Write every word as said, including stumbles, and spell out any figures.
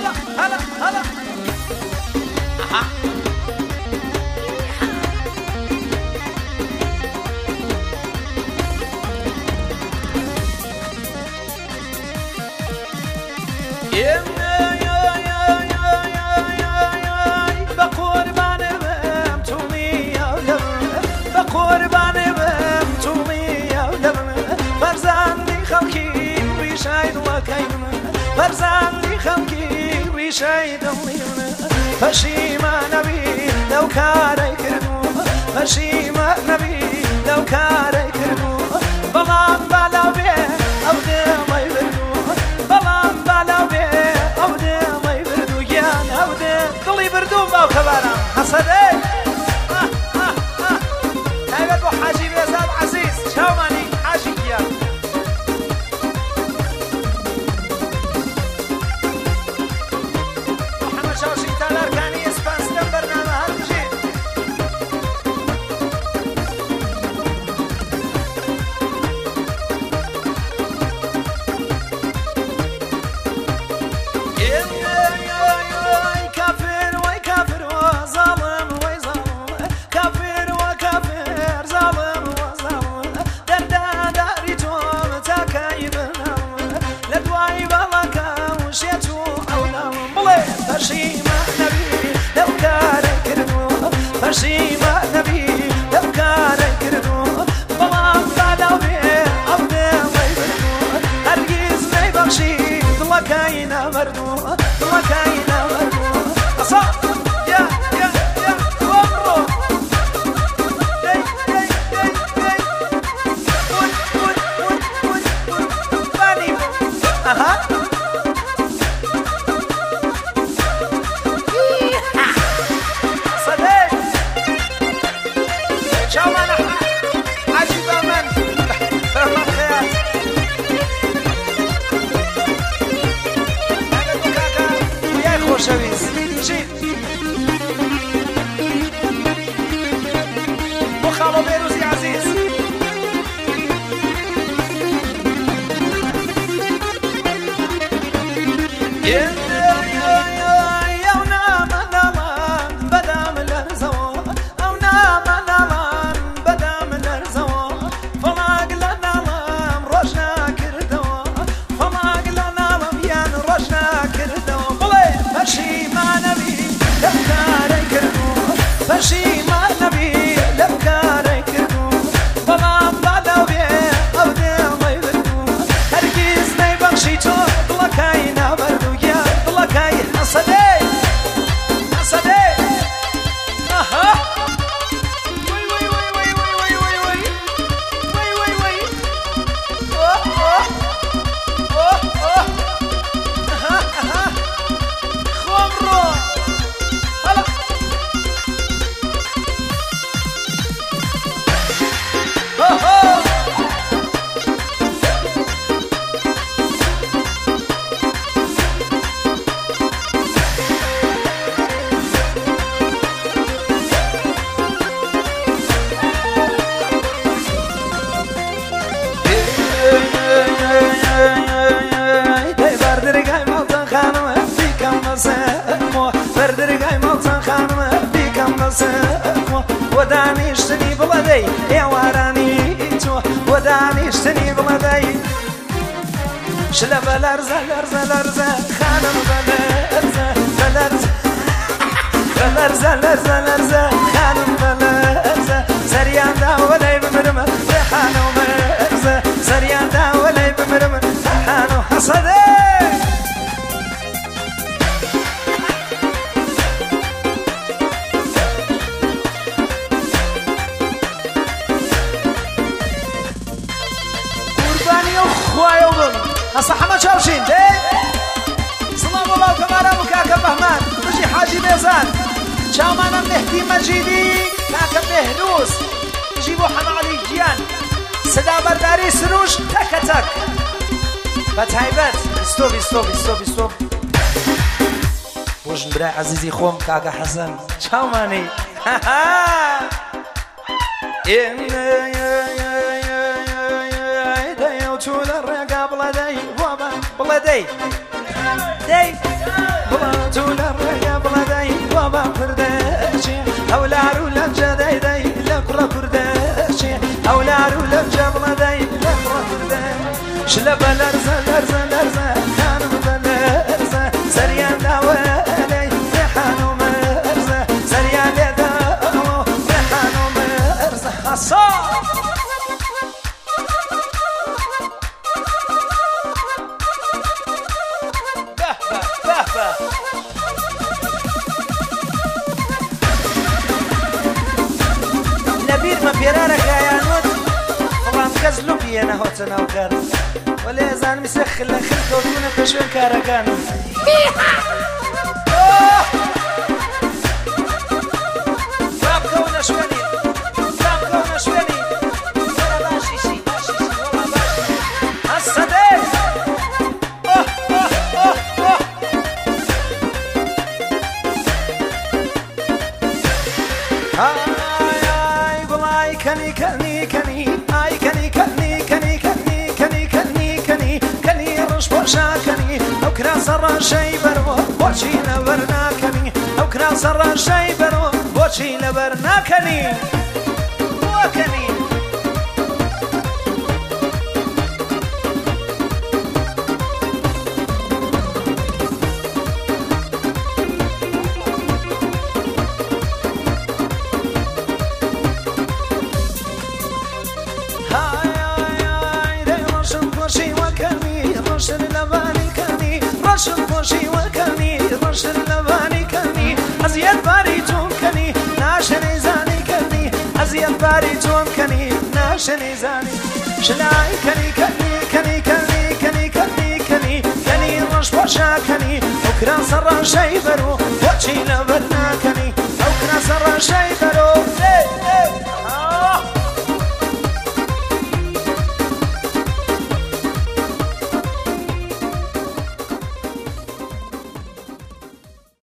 هلا هلا هلا أها فرزندی خمکی ریشه دلیونه پشیمان نبی لو کاری کردو پشیمان نبی لو کاری کردو بلان بالا بی او دمی بردو بلان بالا بی او دمی بردو گیان او دلی بردو باو خبرم حسده تایبت با حاجی بیزاد عزیز شامانی حاجی گیان ودانیشتنی بلدی یوارانی تو ودانیشتنی بلدی شل بلرزه لرزه لرزه خانم بلرزه بلرزه بلرزه لرزه لرزه خانم بلرزه سریان دا ولی بمرم ریحانو مرزه سریان دا ولی بمرم ریحانو حسده هسا حما چاوشین ده سلام الله كمارا وكاكا بهمان بجي حاجي بيزان چاومانا مهدي مجيدي كاكا مهروس جيبو حما علي جيان صدا برداري سروش تك تك بتايبت استوب استوب استوب استوب وجن براي عزيزي خوم كاكا حسن چاوماني ها ها بلدي دەی بڵاتو لە ڕێگە بڵەدەی بابا کوردەچێ ئەولار و لە جەدەیدەی لە کوڕە کوردەچێ ئەولار و لە جە بڵەدەی لە کوڕە کوردەچ لە بە لەرزە لەرزە لەرزە خانم بە لەرزە سەریان داوەلەی ڕێحان و مەرزە سەریان لێداوە ڕێحان و مەرزە حەسا لەبیرمە پێرارەکایانوت فڵان کەس لوبیێنە هۆچە ناوکار وەلێ ئەزانمی سێ خل لە خل کەوتونە پێ شوێن کارەکان بابکەونە شوێنی بابکەونە شوێنی وەڵا باشیشی باشیشی وەڵا باشی هەسەدەی ئای گوڵای کەنی کەنی کەنی ئای کەنی کەنی کەنی کەنی کەنی کەنی کەنی کەنی ڕژ پۆشاکەنی ئەو کراسە ڕەشەی بەرەوە بۆچی لەبەر ناکەنی ئەو کراسە ڕەشەی بەرەوە بۆچی لەبەر ناکەنی بۆکەنی ڕەشم خۆشی وەکەنی ڕەشن لەبانی کەنی ئەزیەت باری تۆم کەنی ناشەنەی زانی کەنی ئەزیەت باری تۆم کەنی ناشەنەی زانی شلای کەنی کەنی کەنی کەنی کەنی کەنی کەنی کەنی ڕەش پۆشاکەنی ئەو کراسە ڕەشەی بەرۆ بۆچی لەبەر ناکەنی ئەو کراسە ڕەشەی بەرۆ